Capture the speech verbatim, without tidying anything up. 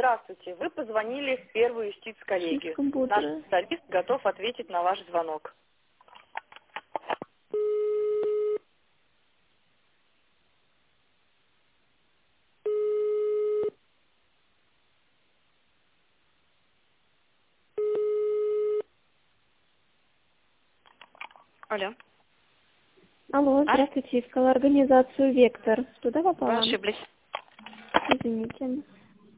Здравствуйте. Вы позвонили в первую юстиц-коллегию. Наш специалист готов ответить на ваш звонок. Алло. Алло, здравствуйте. Искала организацию «Вектор». Туда попала? Вы ошиблись. Извините.